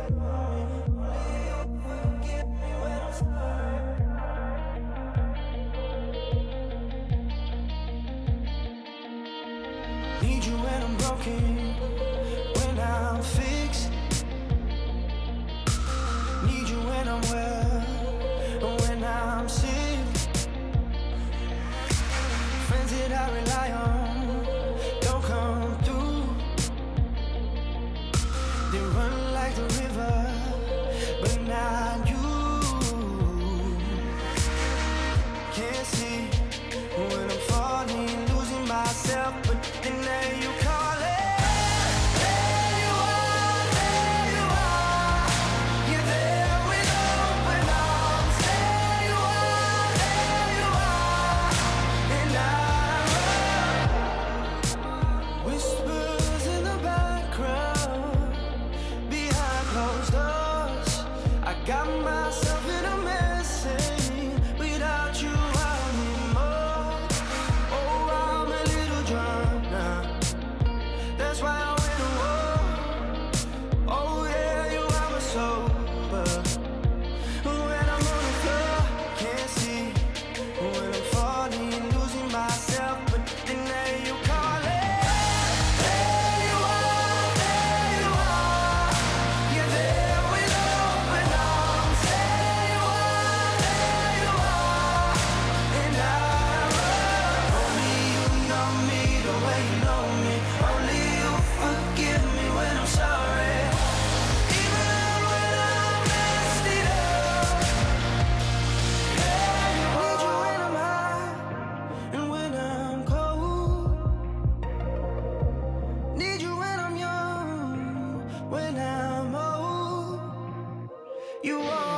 Need you when I'm broken, when I'm fixed. Need you when I'm well, when I'm sick. Friends that I rely on don't come through. They run like the river, but not you. Can't see when I'm falling, losing myself, but then there you call it. There you are, you're there with open arms. There you are, and I run. Whispers in the background, behind closed doors. I got myself in a mess, and without you I need more. Oh, I'm a little drunk now. That's why I went to war. Oh yeah, you have me sober. When I'm on the floor, can't see. When I'm falling, losing myself, but then there you call it. There you are, you're there with open arms. There you are, and I run. Only you know me the way you know me. Only you forgive me when I'm sorry. Even when I'm messed it up. Need you when I'm high and when I'm cold. Need you when I'm young, when I'm old. You are